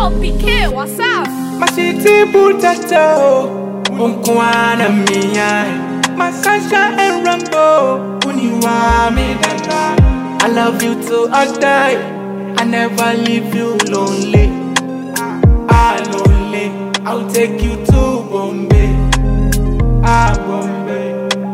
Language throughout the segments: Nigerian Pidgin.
Yo, PK, what's up? My city potato, unkwana miya. My sunshine and Rambo, uniwa me dada. I love you till I die. I never leave you lonely. Lonely. I'll take you to Bombay. Bombay.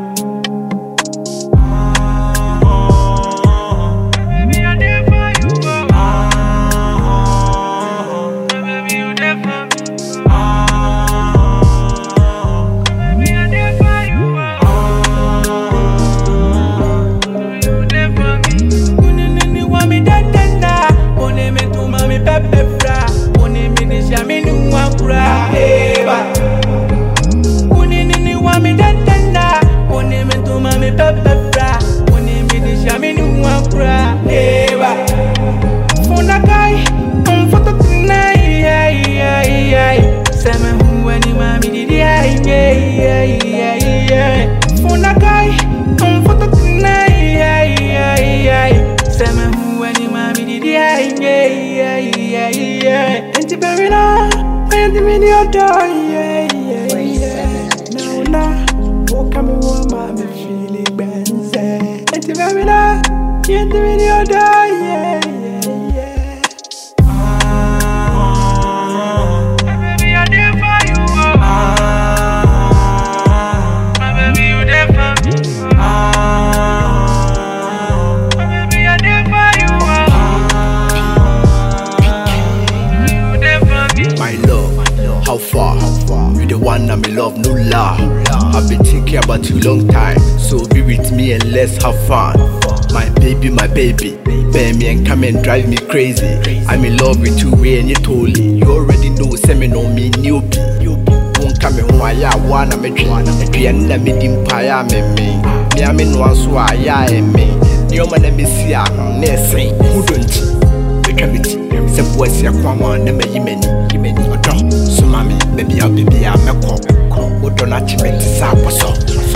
How far? You the one I'm in love, no lie. I've been thinking about you long time, so be with me and let's have fun. My baby, bear me and come and drive me crazy. I'm in love with you, and you told me. You already know, send me no me newbie. Won't come in why I wanna make one. If you end up meeting Paya, me. I'm in one so I am me. Your man, let me see, I'm nursing. Who don't you? Some boys here come on, never you many, so mommy, baby, I'll be a make up. What don't I make this up or so?